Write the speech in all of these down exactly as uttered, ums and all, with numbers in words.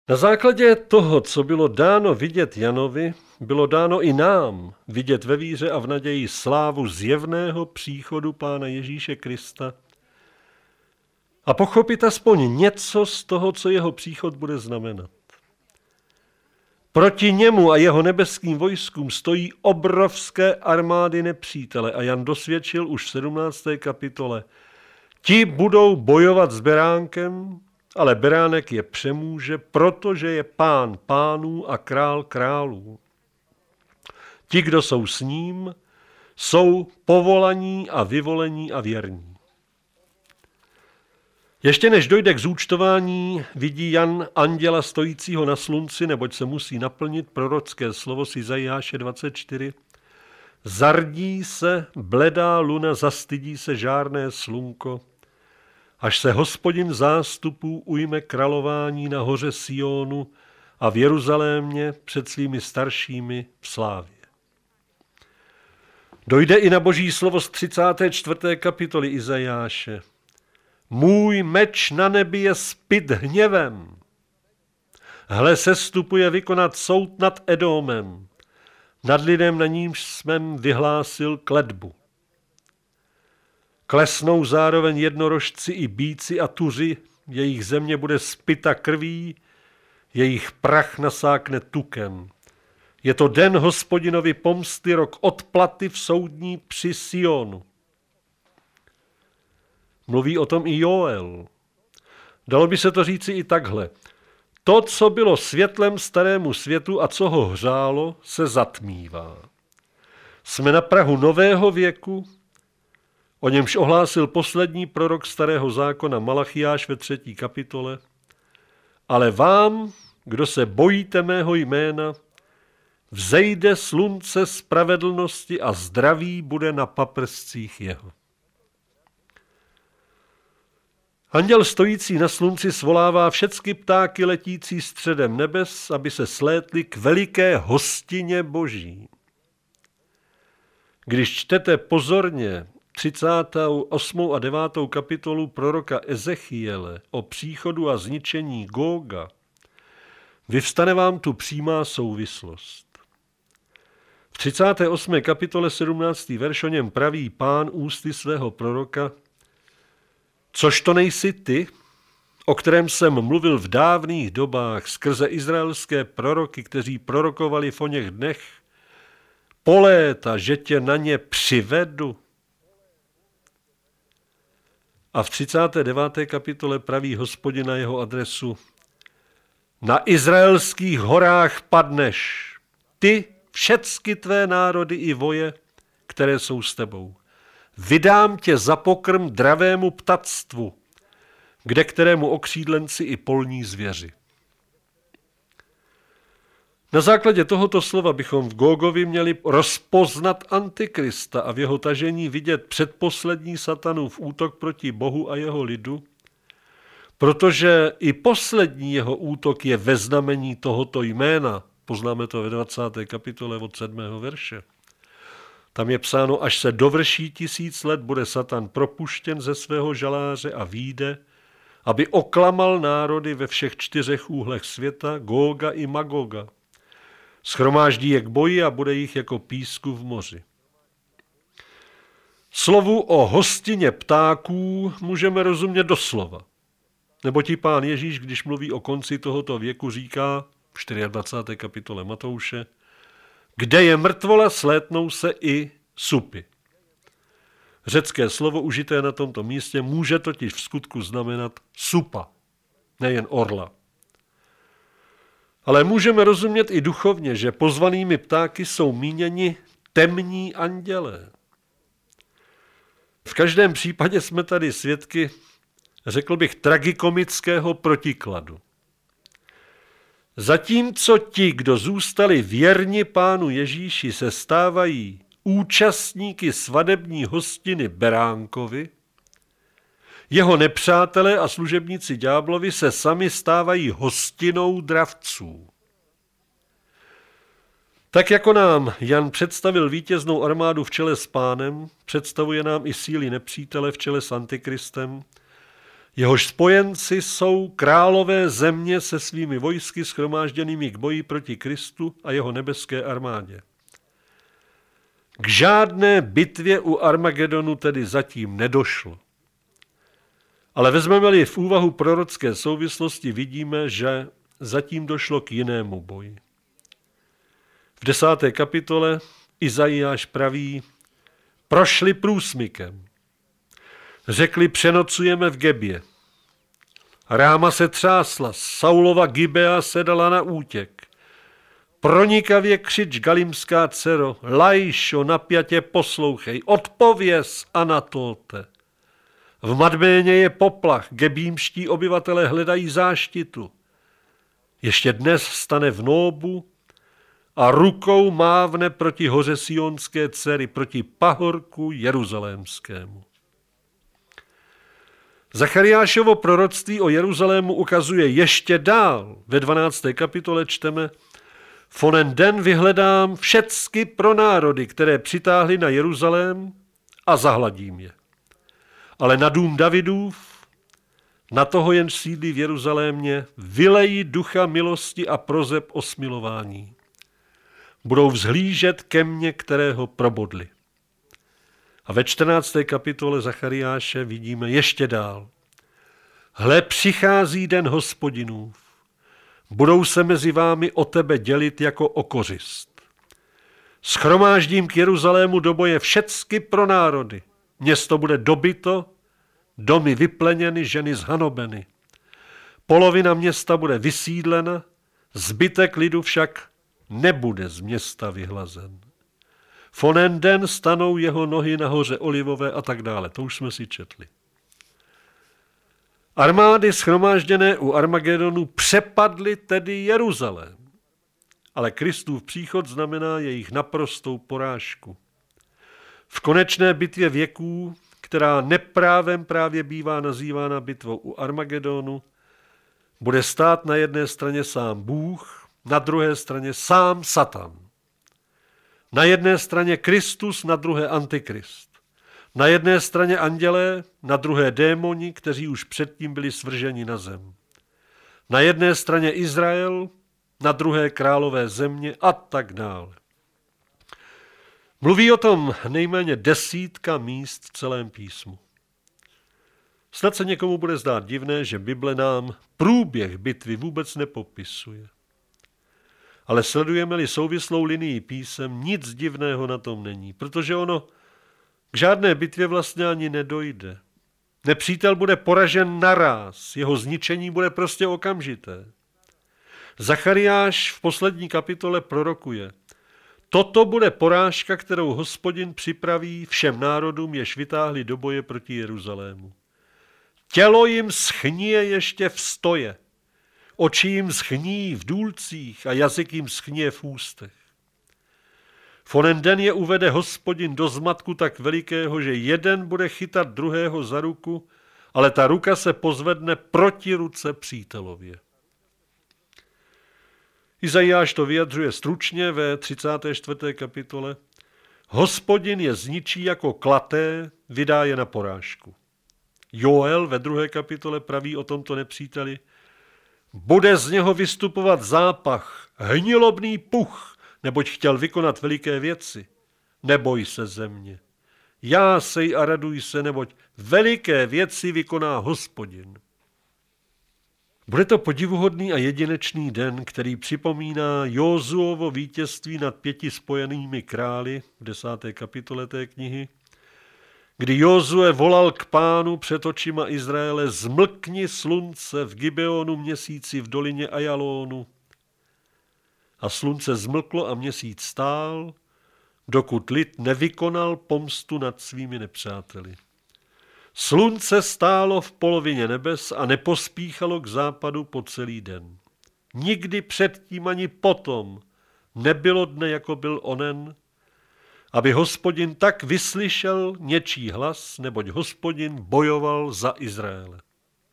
Na základě toho, co bylo dáno vidět Janovi, bylo dáno i nám vidět ve víře a v naději slávu zjevného příchodu Pána Ježíše Krista a pochopit aspoň něco z toho, co jeho příchod bude znamenat. Proti němu a jeho nebeským vojskům stojí obrovské armády nepřítele a Jan dosvědčil už v sedmnácté kapitole. Ti budou bojovat s beránkem, ale beránek je přemůže, protože je pán pánů a král králů. Ti, kdo jsou s ním, jsou povolaní a vyvolení a věrní. Ještě než dojde k zúčtování, vidí Jan anděla stojícího na slunci, neboť se musí naplnit prorocké slovo z Izajáše dvacet čtyři. Zardí se bledá luna, zastydí se žárné slunko, až se Hospodin zástupů ujme králování na hoře Sionu a v Jeruzalémě před svými staršími v slávě. Dojde i na boží slovo z třicáté čtvrté kapitoly Izajáše. Můj meč na nebi je spit hněvem. Hle, sestupuje vykonat soud nad Edomem, nad lidem, na nímž jsem vyhlásil kletbu. Klesnou zároveň jednorožci i býci a tuři, jejich země bude spita krví, jejich prach nasákne tukem. Je to den Hospodinovi pomsty, rok odplaty v soudní při Sionu. Mluví o tom i Joel. Dalo by se to říci i takhle. To, co bylo světlem starému světu a co ho hřálo, se zatmívá. Jsme na prahu nového věku, o němž ohlásil poslední prorok starého zákona Malachiáš ve třetí kapitole. Ale vám, kdo se bojíte mého jména, vzejde slunce spravedlnosti a zdraví bude na paprscích jeho. Anděl stojící na slunci svolává všechny ptáky letící středem nebes, aby se slétli k veliké hostině boží. Když čtete pozorně třicátou osmou a devátou kapitolu proroka Ezechiele o příchodu a zničení Góga, vyvstane vám tu přímá souvislost. V třicáté osmé kapitole sedmnáctý verš o něm praví Pán ústy svého proroka: Což to nejsi ty, o kterém jsem mluvil v dávných dobách skrze izraelské proroky, kteří prorokovali v oněch dnech, po léta, že tě na ně přivedu? A v třicáté deváté kapitole praví Hospodin na jeho adresu: Na izraelských horách padneš, ty, všecky tvé národy i voje, které jsou s tebou. Vydám tě za pokrm dravému ptactvu, kde kterému okřídlenci i polní zvěři. Na základě tohoto slova bychom v Gógovi měli rozpoznat Antikrista a v jeho tažení vidět předposlední satanův útok proti Bohu a jeho lidu, protože i poslední jeho útok je ve znamení tohoto jména. Poznáme to ve dvacáté kapitole od sedmého verše. Tam je psáno, až se dovrší tisíc let, bude Satan propuštěn ze svého žaláře a vyjde, aby oklamal národy ve všech čtyřech úhlech světa, Góga i Magoga. Schromáždí je k boji a bude jich jako písku v moři. Slovu o hostině ptáků můžeme rozumět doslova. Neboť i Pán Ježíš, když mluví o konci tohoto věku, říká v dvacáté čtvrté kapitole Matouše: Kde je mrtvola, slétnou se i supy. Řecké slovo užité na tomto místě může totiž v skutku znamenat supa, nejen orla. Ale můžeme rozumět i duchovně, že pozvanými ptáky jsou míněni temní andělé. V každém případě jsme tady svědky, řekl bych, tragikomického protikladu. Zatímco ti, kdo zůstali věrni Pánu Ježíši, se stávají účastníky svadební hostiny Beránkovi, jeho nepřátelé a služebníci ďáblovi se sami stávají hostinou dravců. Tak jako nám Jan představil vítěznou armádu v čele s Pánem, představuje nám i síly nepřítele v čele s Antikristem, Jehož spojenci jsou králové země se svými vojsky shromážděnými k boji proti Kristu a jeho nebeské armádě. K žádné bitvě u Armagedonu tedy zatím nedošlo. Ale vezmeme-li v úvahu prorocké souvislosti, vidíme, že zatím došlo k jinému boji. V desáté kapitole Izajáš praví: prošli průsmykem. Řekli, přenocujeme v Gebě. Ráma se třásla, Saulova Gibea se dala na útěk. Pronikavě křič, galimská dcero, Lajšo, napjatě poslouchej, odpověz, Anatolte. V Madméně je poplach, gebímští obyvatele hledají záštitu. Ještě dnes stane v Nóbu a rukou mávne proti hoře sionské dcery, proti pahorku jeruzalémskému. Zachariášovo proroctví o Jeruzalému ukazuje ještě dál. Ve dvanácté kapitole čteme: v onen den vyhledám všecky pro národy, které přitáhly na Jeruzalém, a zahladím je. Ale na dům Davidův, na toho jen sídlí v Jeruzalémě, vylejí ducha milosti a prozeb o smilování. Budou vzhlížet ke mně, kterého probodli. A ve čtrnácté kapitole Zachariáše vidíme ještě dál. Hle, přichází den Hospodinův. Budou se mezi vámi o tebe dělit jako o kořist. Schromáždím k Jeruzalému do boje všecky pro národy. Město bude dobyto, domy vypleněny, ženy zhanobeny. Polovina města bude vysídlena, zbytek lidu však nebude z města vyhlazen. V onen den stanou jeho nohy na hoře Olivové a tak dále. To už jsme si četli. Armády shromážděné u Armagedonu přepadly tedy Jeruzalém. Ale Kristův příchod znamená jejich naprostou porážku. V konečné bitvě věků, která neprávem právě bývá nazývána bitvou u Armagedonu, bude stát na jedné straně sám Bůh, na druhé straně sám Satan. Na jedné straně Kristus, na druhé Antikrist. Na jedné straně andělé, na druhé démoni, kteří už předtím byli svrženi na zem. Na jedné straně Izrael, na druhé králové země a tak dále. Mluví o tom nejméně desítka míst v celém písmu. Snad se někomu bude zdát divné, že Bible nám průběh bitvy vůbec nepopisuje. Ale sledujeme-li souvislou linii písem, nic divného na tom není, protože ono k žádné bitvě vlastně ani nedojde. Nepřítel bude poražen naráz, jeho zničení bude prostě okamžité. Zachariáš v poslední kapitole prorokuje: toto bude porážka, kterou Hospodin připraví všem národům, jež vytáhli do boje proti Jeruzalému. Tělo jim schníje ještě v stoje, oči jim schní v důlcích a jazyk jim schníje v ústech. V onen den je uvede Hospodin do zmatku tak velikého, že jeden bude chytat druhého za ruku, ale ta ruka se pozvedne proti ruce přítelově. Izajáš to vyjadřuje stručně ve třicáté čtvrté kapitole. Hospodin je zničí jako klaté, vydá je na porážku. Joel ve druhé kapitole praví o tomto nepříteli: bude z něho vystupovat zápach, hnilobný puch, neboť chtěl vykonat veliké věci. Neboj se země. Jásej a raduj se, neboť veliké věci vykoná Hospodin. Bude to podivuhodný a jedinečný den, který připomíná Jozuovo vítězství nad pěti spojenými králi v desáté kapitole té knihy, kdy Jozue volal k Pánu před očima Izraele: zmlkni slunce v Gibeonu, měsíci v dolině Ajalónu. A slunce zmlklo a měsíc stál, dokud lid nevykonal pomstu nad svými nepřáteli. Slunce stálo v polovině nebes a nepospíchalo k západu po celý den. Nikdy předtím ani potom nebylo dne, jako byl onen, aby Hospodin tak vyslyšel něčí hlas, neboť Hospodin bojoval za Izraele.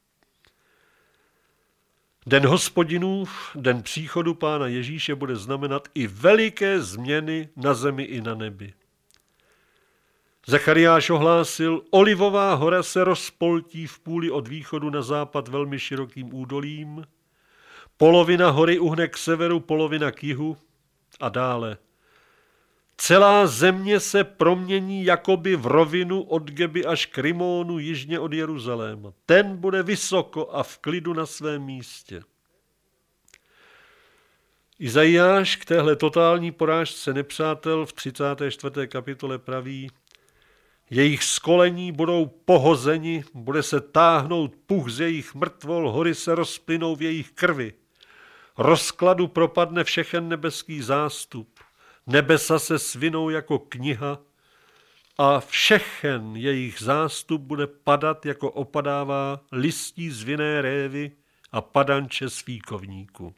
Den Hospodinův, den příchodu Pána Ježíše, bude znamenat i veliké změny na zemi i na nebi. Zachariáš ohlásil, Olivová hora se rozpoltí v půli od východu na západ velmi širokým údolím, polovina hory uhne k severu, polovina k jihu a dále. Celá země se promění jakoby v rovinu od Geby až k Rimónu jižně od Jeruzaléma. Ten bude vysoko a v klidu na svém místě. Izajáš k téhle totální porážce nepřátel v třicáté čtvrté kapitole praví, jejich skolení budou pohozeni, bude se táhnout puch z jejich mrtvol, hory se rozplynou v jejich krvi. Rozkladu propadne všechen nebeský zástup, nebesa se svinou jako kniha a všechen jejich zástup bude padat, jako opadává listí z vinné révy a padanče z fíkovníku.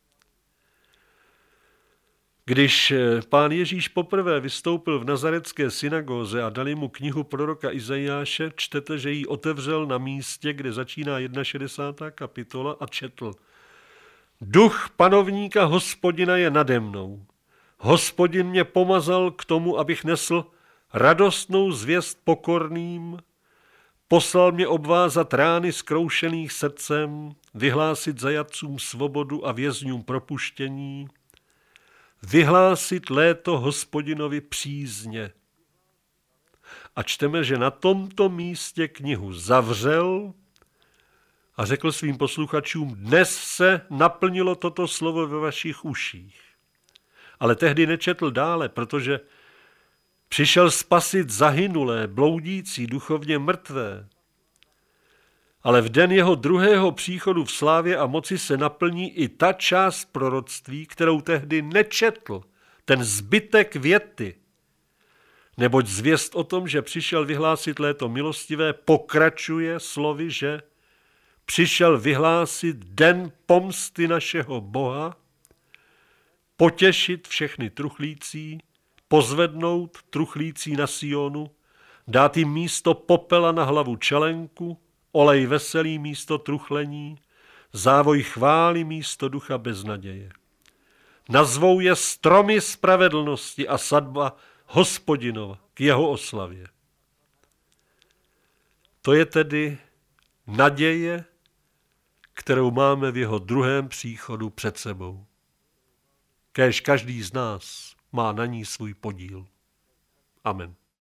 Když pán Ježíš poprvé vystoupil v nazarecké synagóze a dali mu knihu proroka Izajáše, čtete, že ji otevřel na místě, kde začíná šedesátá jedna kapitola a četl. Duch panovníka Hospodina je nade mnou. Hospodin mě pomazal k tomu, abych nesl radostnou zvěst pokorným, poslal mě obvázat rány zkroušených srdcem, vyhlásit zajatcům svobodu a vězňům propuštění, vyhlásit léto Hospodinovi přízně. A čteme, že na tomto místě knihu zavřel a řekl svým posluchačům, dnes se naplnilo toto slovo ve vašich uších. Ale tehdy nečetl dále, protože přišel spasit zahynulé, bloudící, duchovně mrtvé. Ale v den jeho druhého příchodu v slávě a moci se naplní i ta část proroctví, kterou tehdy nečetl, ten zbytek věty. Neboť zvěst o tom, že přišel vyhlásit léto milostivé, pokračuje slovy, že přišel vyhlásit den pomsty našeho Boha, potěšit všechny truchlící, pozvednout truchlící na Sionu, dát jim místo popela na hlavu čelenku, olej veselý místo truchlení, závoj chvály místo ducha beznaděje. Nazvou je stromy spravedlnosti a sadba Hospodinova k jeho oslavě. To je tedy naděje, kterou máme v jeho druhém příchodu před sebou. Kéž každý z nás má na ní svůj podíl. Amen.